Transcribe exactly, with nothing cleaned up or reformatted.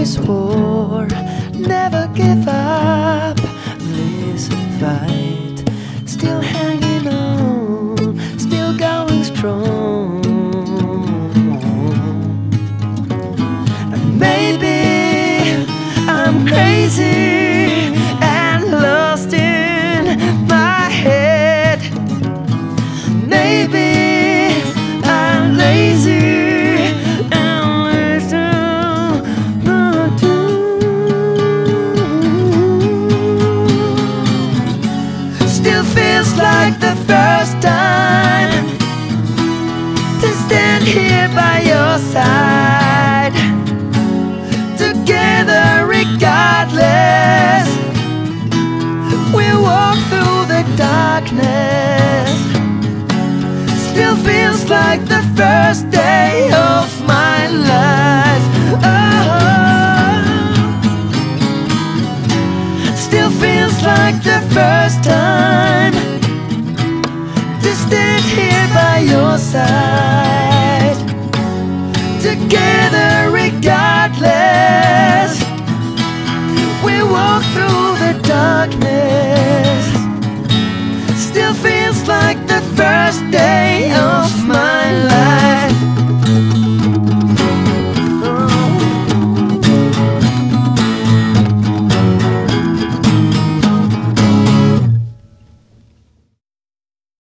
we swore never give up this fight. Still hanging on, still going strong. And maybe I'm crazy and lost in my head. Maybe I'm lazy. Still feels like the first time to stand here by your side, together regardless. We walk through the darkness. Still feels like the first day of my life. Oh, still feels like the first time to stand here by your side, together regardless. We walk through the darkness.